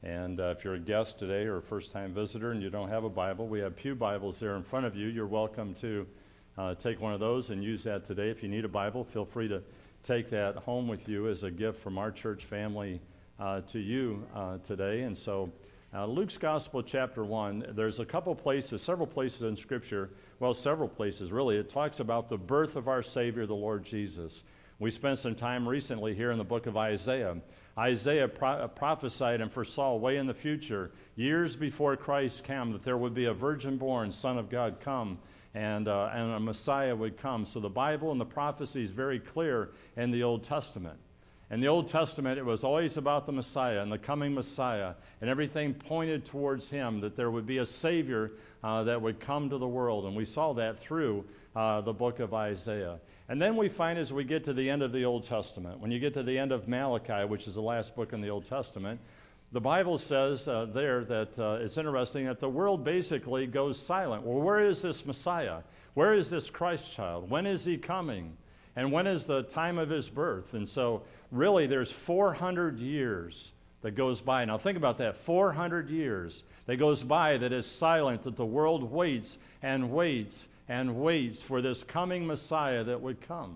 And if you're a guest today or a first-time visitor and you don't have a Bible, we have pew Bibles there in front of you. You're welcome to take one of those and use that today. If you need a Bible, feel free to take that home with you as a gift from our church family to you today. And so Luke's Gospel, chapter 1, there's several places in Scripture, well, several places really, it talks about the birth of our Savior, the Lord Jesus. We spent some time recently here in the book of Isaiah. Isaiah prophesied and foresaw way in the future, years before Christ came, that there would be a virgin-born Son of God come, and a Messiah would come. So the Bible and the prophecy is very clear in the Old Testament. In the Old Testament, it was always about the Messiah and the coming Messiah, and everything pointed towards him, that there would be a Savior that would come to the world. And we saw that through the book of Isaiah. And then we find as we get to the end of the Old Testament, when you get to the end of Malachi, which is the last book in the Old Testament, the Bible says there that it's interesting that the world basically goes silent. Well, where is this Messiah? Where is this Christ child? When is he coming? And when is the time of his birth? And so really there's 400 years that goes by. Now think about that, 400 years that goes by that is silent, that the world waits and waits and waits for this coming Messiah that would come.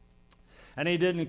And he didn't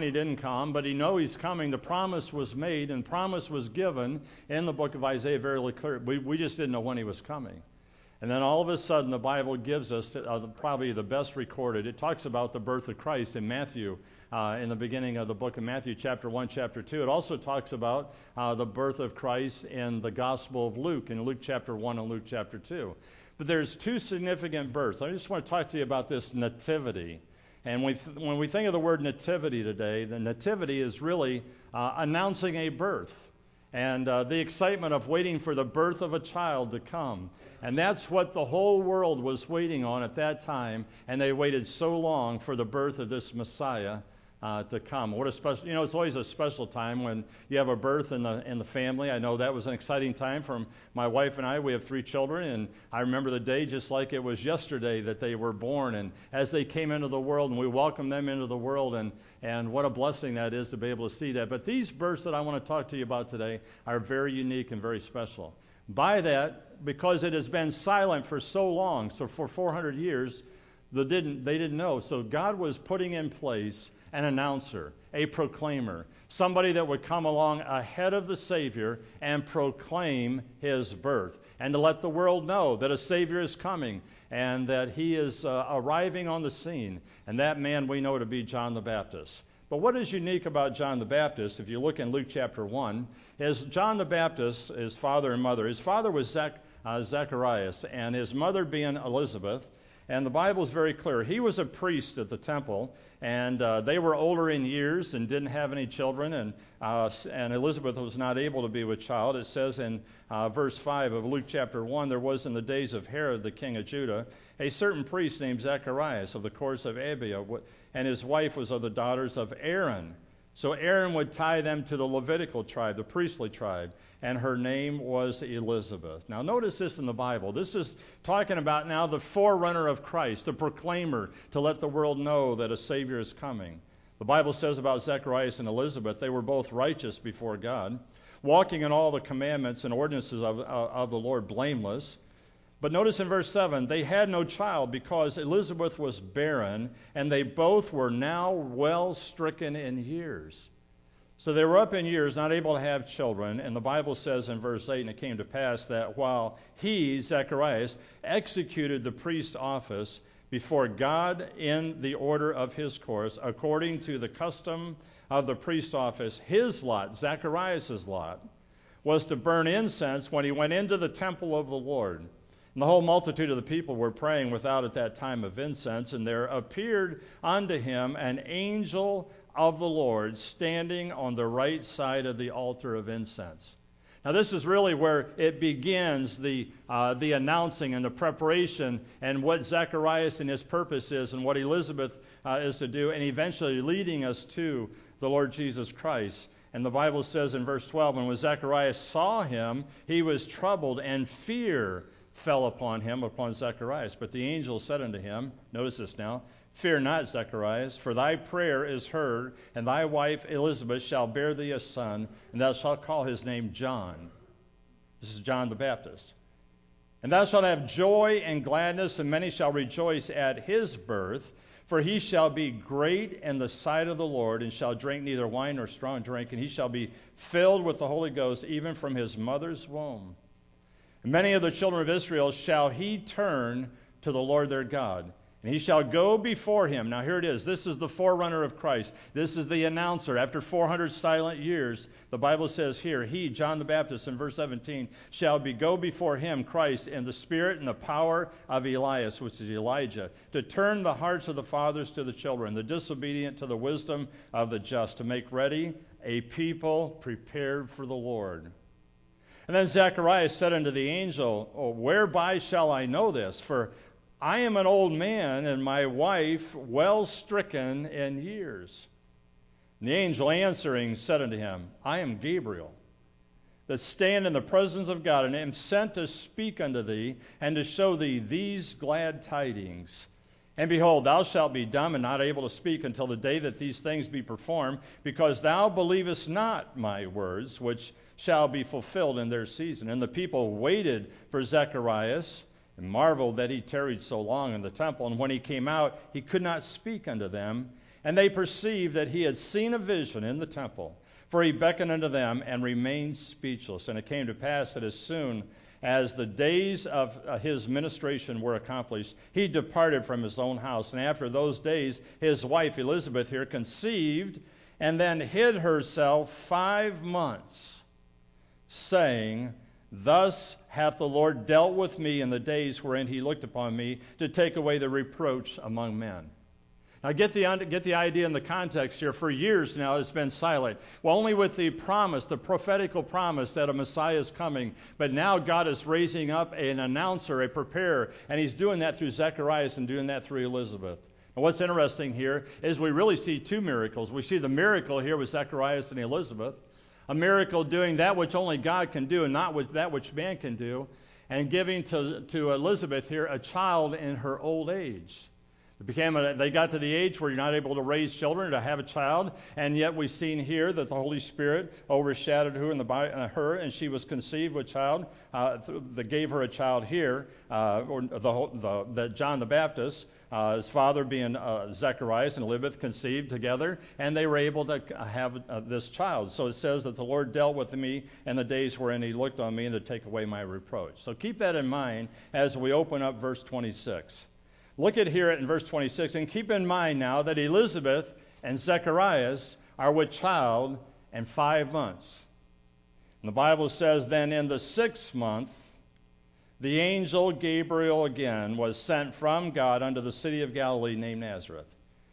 come, but he knows he's coming. The promise was made and promise was given in the book of Isaiah very clear. We just didn't know when he was coming. And then all of a sudden, the Bible gives us probably the best recorded. It talks about the birth of Christ in Matthew, in the beginning of the book of Matthew, chapter 1, chapter 2. It also talks about the birth of Christ in the Gospel of Luke, in Luke chapter 1 and Luke chapter 2. But there's two significant births. I just want to talk to you about this nativity. And when we think of the word nativity today, the nativity is really announcing a birth. And the excitement of waiting for the birth of a child to come. And that's what the whole world was waiting on at that time, and they waited so long for the birth of this Messiah to come. What a special, it's always a special time when you have a birth in the family. I know that was an exciting time for my wife and I. We have 3 children, and I remember the day just like it was yesterday that they were born, and as they came into the world, and we welcomed them into the world, and what a blessing that is to be able to see that. But these births that I want to talk to you about today are very unique and very special. By that, because it has been silent for so long, so for 400 years, they didn't know. So God was putting in place an announcer, a proclaimer, somebody that would come along ahead of the Savior and proclaim his birth, and to let the world know that a Savior is coming and that he is arriving on the scene. And that man we know to be John the Baptist. But what is unique about John the Baptist, if you look in Luke chapter 1, is John the Baptist, his father and mother. His father was Zacharias, and his mother being Elizabeth. And the Bible is very clear. He was a priest at the temple, and they were older in years and didn't have any children, and Elizabeth was not able to be with child. It says in verse 5 of Luke chapter 1, there was in the days of Herod, the king of Judah, a certain priest named Zacharias of the course of Abia, and his wife was of the daughters of Aaron. So Aaron would tie them to the Levitical tribe, the priestly tribe, and her name was Elizabeth. Now notice this in the Bible. This is talking about now the forerunner of Christ, the proclaimer, to let the world know that a Savior is coming. The Bible says about Zacharias and Elizabeth, they were both righteous before God, walking in all the commandments and ordinances of the Lord blameless. But notice in verse 7, they had no child because Elizabeth was barren, and they both were now well stricken in years. So they were up in years, not able to have children. And the Bible says in verse 8, and it came to pass that while he, Zacharias, executed the priest's office before God in the order of his course, according to the custom of the priest's office, his lot, Zacharias' lot, was to burn incense when he went into the temple of the Lord. And the whole multitude of the people were praying without at that time of incense, and there appeared unto him an angel of the Lord standing on the right side of the altar of incense. Now this is really where it begins, the announcing and the preparation and what Zacharias and his purpose is and what Elizabeth is to do, and eventually leading us to the Lord Jesus Christ. And the Bible says in verse 12, and when Zacharias saw him, he was troubled, and fear fell upon him, upon Zacharias. But the angel said unto him, notice this now, Fear not, Zacharias, for thy prayer is heard, and thy wife Elizabeth shall bear thee a son, and thou shalt call his name John. This is John the Baptist. And thou shalt have joy and gladness, and many shall rejoice at his birth, for he shall be great in the sight of the Lord, and shall drink neither wine nor strong drink, and he shall be filled with the Holy Ghost, even from his mother's womb. And many of the children of Israel shall he turn to the Lord their God. And he shall go before him. Now here it is. This is the forerunner of Christ. This is the announcer. After 400 silent years, the Bible says here, he, John the Baptist, in verse 17, shall go before him, Christ, in the spirit and the power of Elias, which is Elijah, to turn the hearts of the fathers to the children, the disobedient to the wisdom of the just, to make ready a people prepared for the Lord. And then Zacharias said unto the angel, whereby shall I know this? For I am an old man, and my wife well stricken in years. And the angel answering said unto him, I am Gabriel, that stand in the presence of God, and am sent to speak unto thee, and to show thee these glad tidings. And behold, thou shalt be dumb and not able to speak until the day that these things be performed, because thou believest not my words, which shall be fulfilled in their season. And the people waited for Zacharias, and marveled that he tarried so long in the temple. And when he came out, he could not speak unto them. And they perceived that he had seen a vision in the temple. For he beckoned unto them and remained speechless. And it came to pass that as soon as the days of his ministration were accomplished, he departed from his own house. And after those days, his wife Elizabeth here conceived, and then hid herself 5 months, saying, Thus hath the Lord dealt with me in the days wherein he looked upon me, to take away the reproach among men. Now get the idea in the context here. For years now it's been silent. Well, only with the promise, the prophetical promise that a Messiah is coming. But now God is raising up an announcer, a preparer, and he's doing that through Zacharias and doing that through Elizabeth. And what's interesting here is we really see two miracles. We see the miracle here with Zacharias and Elizabeth. A miracle doing that which only God can do and not that which man can do, and giving to Elizabeth here a child in her old age. They got to the age where you're not able to raise children, to have a child, and yet we've seen here that the Holy Spirit overshadowed her, and she was conceived with child. That gave her a child here, that John the Baptist. His father being Zacharias and Elizabeth conceived together, and they were able to have this child. So it says that the Lord dealt with me in the days wherein he looked on me, and to take away my reproach. So keep that in mind as we open up verse 26. Look at here in verse 26, and keep in mind now that Elizabeth and Zacharias are with child and 5 months. And the Bible says, then in the 6th month, the angel Gabriel again was sent from God unto the city of Galilee named Nazareth,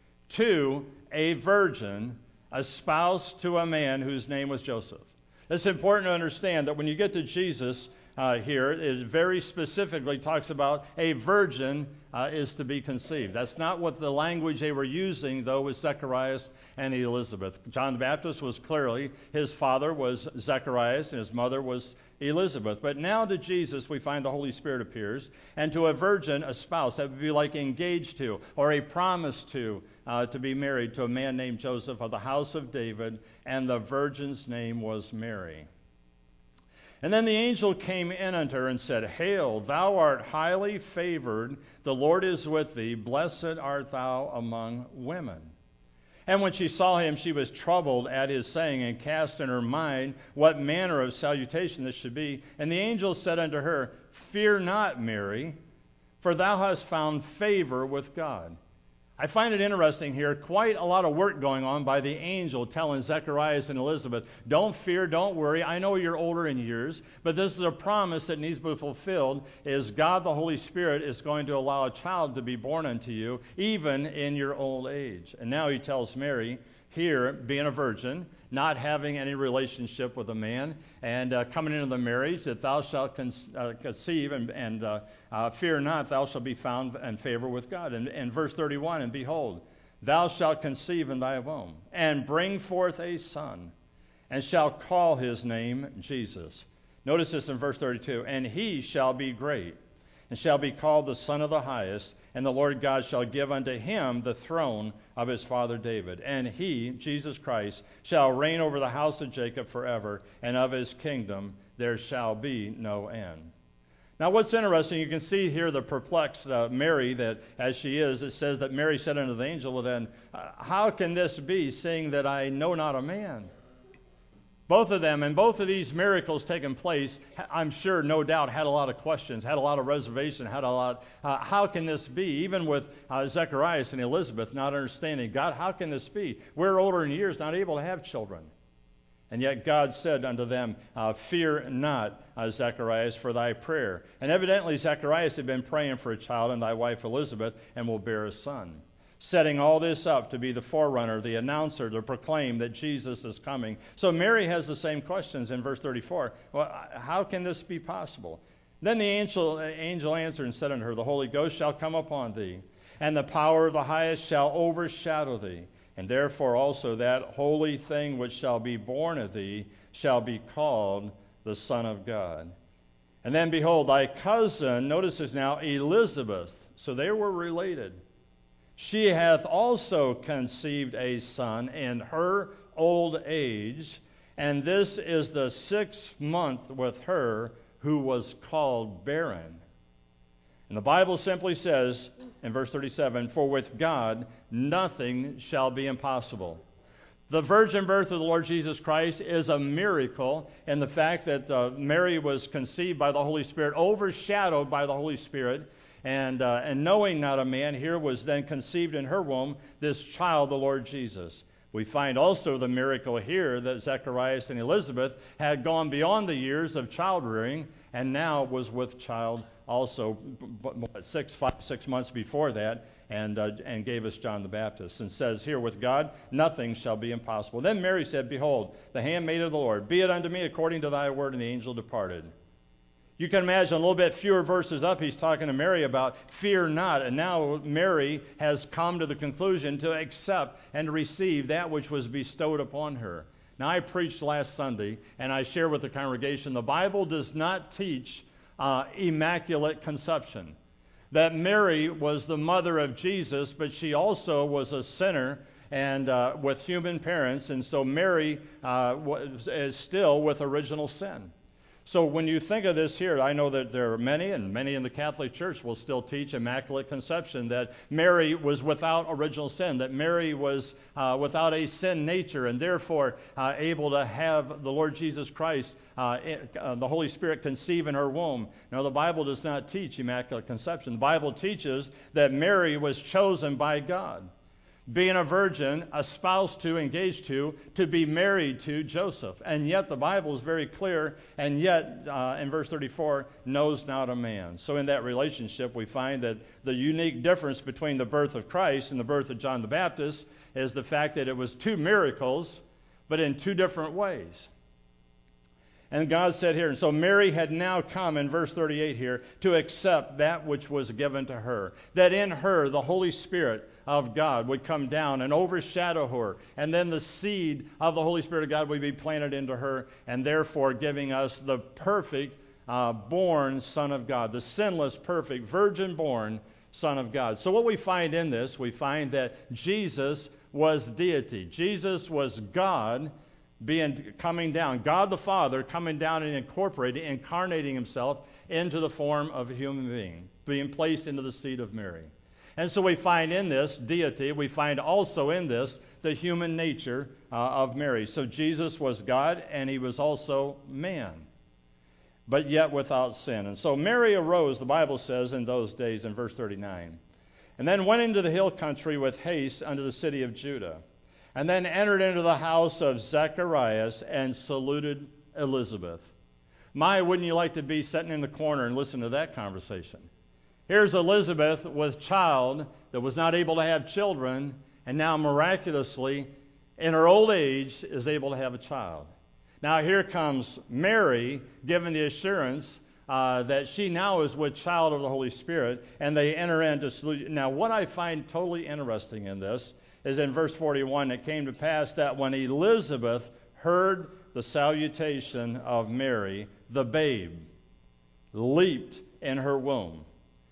to a virgin espoused to a man whose name was Joseph. It's important to understand that when you get to Jesus here, it very specifically talks about a virgin is to be conceived. That's not what the language they were using, though, with Zacharias and Elizabeth. John the Baptist was clearly, his father was Zacharias and his mother was Elizabeth. But now to Jesus we find the Holy Spirit appears, and to a virgin, a spouse. That would be like engaged to, or a promise to be married to a man named Joseph of the house of David, and the virgin's name was Mary. And then the angel came in unto her and said, Hail, thou art highly favored, the Lord is with thee, blessed art thou among women. And when she saw him, she was troubled at his saying, and cast in her mind what manner of salutation this should be. And the angel said unto her, Fear not, Mary, for thou hast found favor with God. I find it interesting here, quite a lot of work going on by the angel telling Zacharias and Elizabeth, don't fear, don't worry. I know you're older in years, but this is a promise that needs to be fulfilled, is God the Holy Spirit is going to allow a child to be born unto you, even in your old age. And now he tells Mary, here, being a virgin, not having any relationship with a man, and coming into the marriage, that thou shalt conceive, and fear not, thou shalt be found in favor with God. And verse 31, and behold, thou shalt conceive in thy womb, and bring forth a son, and shall call his name Jesus. Notice this in verse 32, and he shall be great, and shall be called the Son of the Highest, and the Lord God shall give unto him the throne of his father David. And he, Jesus Christ, shall reign over the house of Jacob forever, and of his kingdom there shall be no end. Now what's interesting, you can see here the perplexed Mary, that as she is, it says that Mary said unto the angel, well then, how can this be, seeing that I know not a man? Both of them, and both of these miracles taking place, I'm sure, no doubt, had a lot of questions, had a lot of reservation, had a lot, how can this be? Even with Zacharias and Elizabeth not understanding, God, how can this be? We're older in years, not able to have children. And yet God said unto them, fear not, Zacharias, for thy prayer. And evidently Zacharias had been praying for a child, and thy wife Elizabeth, and will bear a son. Setting all this up to be the forerunner, the announcer, to proclaim that Jesus is coming. So Mary has the same questions in verse 34. Well, how can this be possible? Then the angel answered and said unto her, the Holy Ghost shall come upon thee, and the power of the highest shall overshadow thee. And therefore also that holy thing which shall be born of thee shall be called the Son of God. And then behold, thy cousin, notice this now, Elizabeth. So they were related. She hath also conceived a son in her old age, and this is the 6th month with her who was called barren. And the Bible simply says in verse 37, for with God nothing shall be impossible. The virgin birth of the Lord Jesus Christ is a miracle in the fact that Mary was conceived by the Holy Spirit, overshadowed by the Holy Spirit, and knowing not a man, here was then conceived in her womb this child, the Lord Jesus. We find also the miracle here that Zacharias and Elizabeth had gone beyond the years of child-rearing and now was with child also 6 months before that, and gave us John the Baptist. And says here, with God nothing shall be impossible. Then Mary said, behold, the handmaid of the Lord, be it unto me according to thy word. And the angel departed. You can imagine a little bit fewer verses up, he's talking to Mary about fear not. And now Mary has come to the conclusion to accept and to receive that which was bestowed upon her. Now, I preached last Sunday, and I share with the congregation, the Bible does not teach immaculate conception. That Mary was the mother of Jesus, but she also was a sinner and with human parents, and so Mary is still with original sin. So when you think of this here, I know that there are many, and many in the Catholic Church will still teach Immaculate Conception, that Mary was without original sin, that Mary was without a sin nature, and therefore able to have the Lord Jesus Christ, the Holy Spirit, conceive in her womb. Now, the Bible does not teach Immaculate Conception. The Bible teaches that Mary was chosen by God, being a virgin, espoused to, engaged to be married to Joseph. And yet the Bible is very clear, and yet in verse 34, knows not a man. So in that relationship, we find that the unique difference between the birth of Christ and the birth of John the Baptist is the fact that it was two miracles, but in two different ways. And God said here, and so Mary had now come in verse 38 here to accept that which was given to her. That in her the Holy Spirit of God would come down and overshadow her. And then the seed of the Holy Spirit of God would be planted into her, and therefore giving us the perfect born Son of God. The sinless, perfect, virgin-born Son of God. So what we find in this, we find that Jesus was deity. Jesus was God coming down, God the Father coming down and incarnating himself into the form of a human being, being placed into the seed of Mary. And so we find in this deity, we find also in this the human nature of Mary. So Jesus was God, and he was also man, but yet without sin. And so Mary arose, the Bible says, in those days, in verse 39, and then went into the hill country with haste unto the city of Judah. And then entered into the house of Zacharias and saluted Elizabeth. My, wouldn't you like to be sitting in the corner and listen to that conversation? Here's Elizabeth with child that was not able to have children, and now miraculously, in her old age, is able to have a child. Now here comes Mary, given the assurance that she now is with child of the Holy Spirit, and they enter into salute. Now, what I find totally interesting in this is in verse 41, it came to pass that when Elizabeth heard the salutation of Mary, the babe leaped in her womb.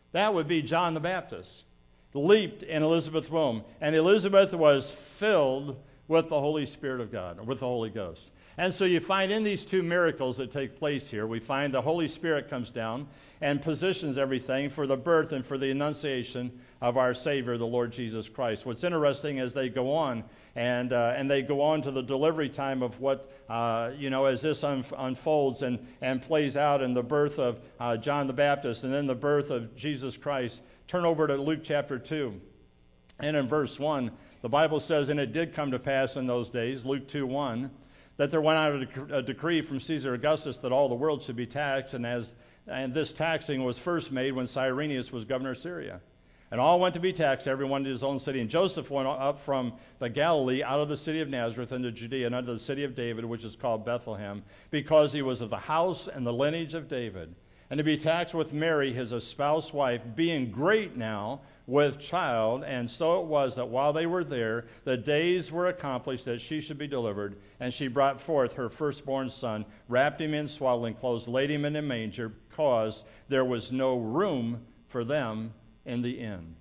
That would be John the Baptist. Leaped in Elizabeth's womb, and Elizabeth was filled with the Holy Spirit of God, or with the Holy Ghost. And so you find in these two miracles that take place here, we find the Holy Spirit comes down and positions everything for the birth and for the annunciation of our Savior, the Lord Jesus Christ. What's interesting is they go on, and they go on to the delivery time of what, as this unfolds and plays out in the birth of John the Baptist and then the birth of Jesus Christ. Turn over to Luke chapter 2. And in verse 1, the Bible says, "And it did come to pass in those days," Luke 2:1, "that there went out a decree from Caesar Augustus that all the world should be taxed, and this taxing was first made when Cyrenius was governor of Syria. And all went to be taxed, everyone to his own city. And Joseph went up from the Galilee out of the city of Nazareth into Judea and unto the city of David, which is called Bethlehem, because he was of the house and the lineage of David. And to be taxed with Mary, his espoused wife, being great now with child. And so it was that while they were there, the days were accomplished that she should be delivered. And she brought forth her firstborn son, wrapped him in swaddling clothes, laid him in a manger, because there was no room for them in the inn."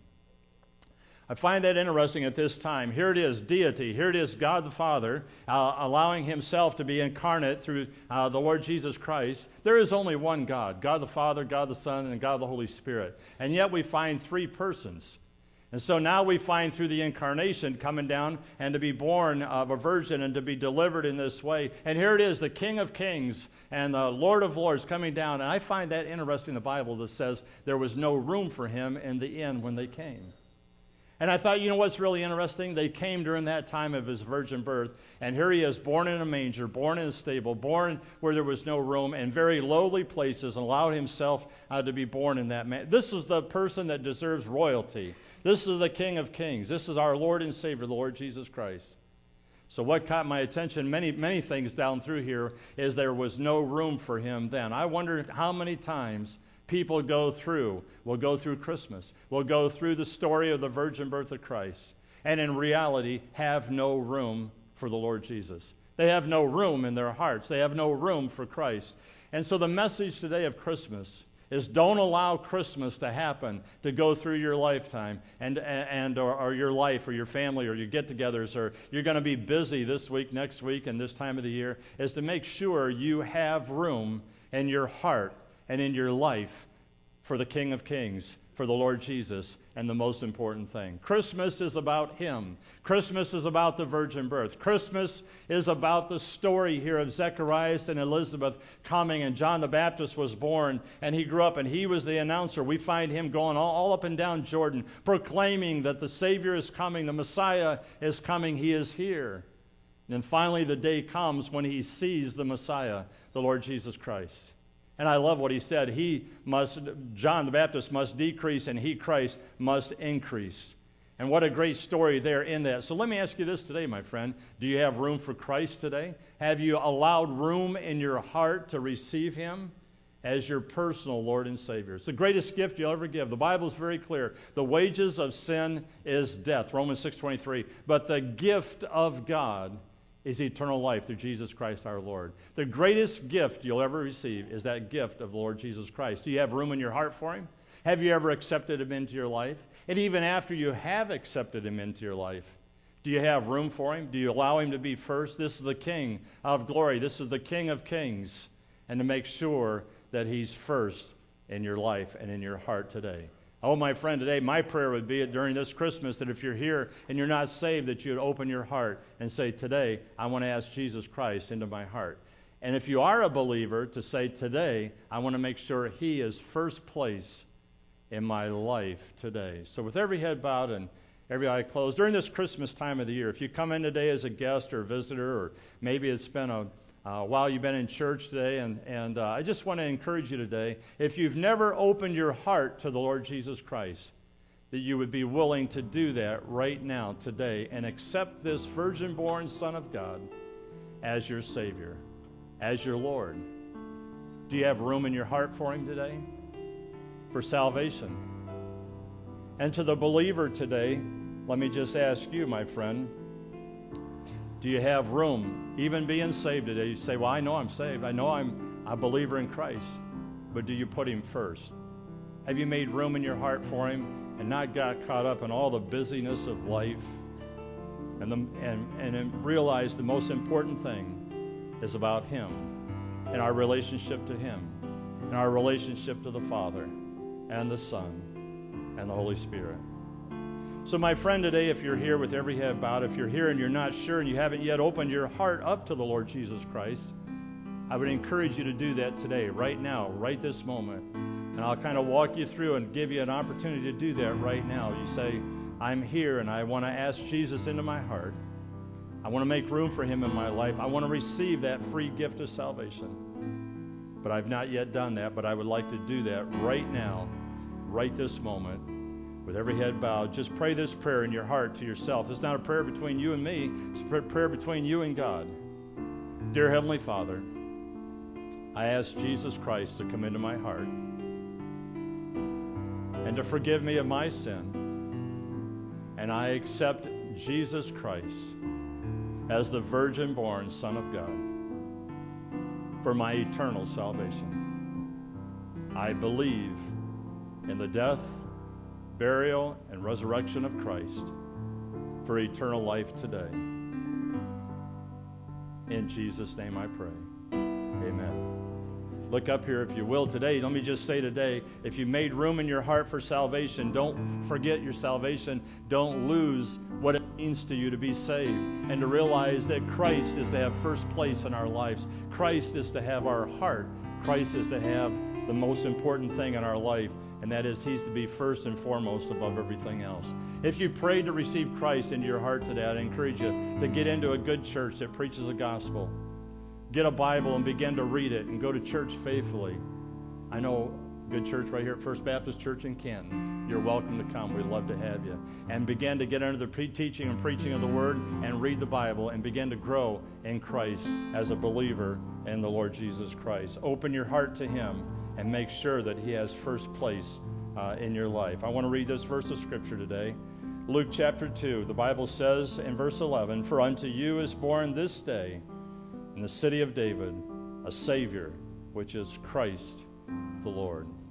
I find that interesting at this time. Here it is, deity. Here it is, God the Father, allowing himself to be incarnate through the Lord Jesus Christ. There is only one God, God the Father, God the Son, and God the Holy Spirit. And yet we find three persons. And so now we find through the incarnation coming down and to be born of a virgin and to be delivered in this way. And here it is, the King of Kings and the Lord of Lords coming down. And I find that interesting in the Bible that says there was no room for him in the inn when they came. And I thought, you know what's really interesting? They came during that time of his virgin birth, and here he is, born in a manger, born in a stable, born where there was no room, in very lowly places, and allowed himself to be born in that man. This is the person that deserves royalty. This is the King of Kings. This is our Lord and Savior, the Lord Jesus Christ. So what caught my attention, many things down through here, is there was no room for him then. I wonder how many times people will go through Christmas, will go through the story of the virgin birth of Christ, and in reality have no room for the Lord Jesus. They have no room in their hearts. They have no room for Christ. And so the message today of Christmas is don't allow Christmas to happen, to go through your lifetime or your life or your family or your get-togethers, or you're going to be busy this week, next week, and this time of the year, is to make sure you have room in your heart and in your life for the King of Kings, for the Lord Jesus, and the most important thing. Christmas is about him. Christmas is about the virgin birth. Christmas is about the story here of Zacharias and Elizabeth coming, and John the Baptist was born, and he grew up, and he was the announcer. We find him going all up and down Jordan, proclaiming that the Savior is coming, the Messiah is coming, he is here. And then finally the day comes when he sees the Messiah, the Lord Jesus Christ. And I love what he said. John the Baptist must decrease and he, Christ, must increase. And what a great story there in that. So let me ask you this today, my friend. Do you have room for Christ today? Have you allowed room in your heart to receive him as your personal Lord and Savior? It's the greatest gift you'll ever give. The Bible is very clear. The wages of sin is death, Romans 6:23. But the gift of God is eternal life through Jesus Christ our Lord. The greatest gift you'll ever receive is that gift of the Lord Jesus Christ. Do you have room in your heart for him? Have you ever accepted him into your life? And even after you have accepted him into your life, do you have room for him? Do you allow him to be first? This is the King of glory. This is the King of kings. And to make sure that he's first in your life and in your heart today. Oh, my friend, today my prayer would be during this Christmas that if you're here and you're not saved, that you would open your heart and say, today, I want to ask Jesus Christ into my heart. And if you are a believer, to say, today, I want to make sure he is first place in my life today. So with every head bowed and every eye closed, during this Christmas time of the year, if you come in today as a guest or a visitor, or maybe it's been a while you've been in church today, and I just want to encourage you today, if you've never opened your heart to the Lord Jesus Christ, that you would be willing to do that right now, today, and accept this virgin-born Son of God as your Savior, as your Lord. Do you have room in your heart for him today? For salvation? And to the believer today, let me just ask you, my friend, do you have room, even being saved today? You say, well, I know I'm saved. I know I'm a believer in Christ. But do you put him first? Have you made room in your heart for Him and not got caught up in all the busyness of life and realized the most important thing is about Him and our relationship to Him and our relationship to the Father and the Son and the Holy Spirit? So my friend, today, if you're here with every head bowed, if you're here and you're not sure and you haven't yet opened your heart up to the Lord Jesus Christ, I would encourage you to do that today, right now, right this moment. And I'll kind of walk you through and give you an opportunity to do that right now. You say, I'm here and I want to ask Jesus into my heart. I want to make room for Him in my life. I want to receive that free gift of salvation. But I've not yet done that, but I would like to do that right now, right this moment, with every head bowed. Just pray this prayer in your heart to yourself. It's not a prayer between you and me. It's a prayer between you and God. Dear Heavenly Father, I ask Jesus Christ to come into my heart and to forgive me of my sin. And I accept Jesus Christ as the virgin-born Son of God for my eternal salvation. I believe in the death, burial, and resurrection of Christ for eternal life today. In Jesus' name I pray. Amen. Look up here if you will today. Let me just say today, if you made room in your heart for salvation, don't forget your salvation. Don't lose what it means to you to be saved and to realize that Christ is to have first place in our lives. Christ is to have our heart. Christ is to have the most important thing in our life, and that is He's to be first and foremost above everything else. If you prayed to receive Christ into your heart today, I'd encourage you to get into a good church that preaches the gospel. Get a Bible and begin to read it and go to church faithfully. I know a good church right here at First Baptist Church in Canton. You're welcome to come. We'd love to have you. And begin to get under the teaching and preaching of the Word and read the Bible and begin to grow in Christ as a believer in the Lord Jesus Christ. Open your heart to Him and make sure that He has first place in your life. I want to read this verse of Scripture today. Luke chapter 2, the Bible says in verse 11, "For unto you is born this day in the city of David a Savior, which is Christ the Lord."